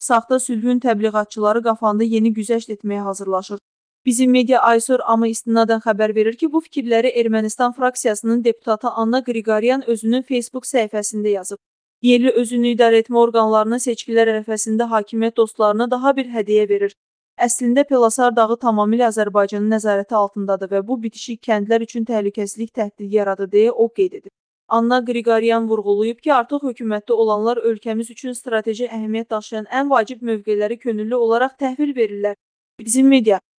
saxta sülhün təbliğatçıları qafanda yeni güzəşt etməyə hazırlaşır. Bizim media Aysor amma istinadən xəbər verir ki, bu fikirləri Ermənistan fraksiyasının deputatı Anna Qriqoryan özünün Facebook səhifəsində yazıb. Yerli özünü idarə etmə orqanlarına seçkilər ərəfəsində hakimiyyət dostlarına daha bir hədiyyə verir. Əslində Pelasar dağı tamamilə Azərbaycanın nəzarəti altındadır və bu bitişik kəndlər üçün təhlükəsizlik təhdidi yaradır deyə o qeyd edib. Anna Qriqoryan vurğulayıb ki, artıq hökumətdə olanlar ölkəmiz üçün strateji əhəmiyyət daşıyan ən vacib mövqeləri könüllü olaraq təhvil verirlər. Bizim media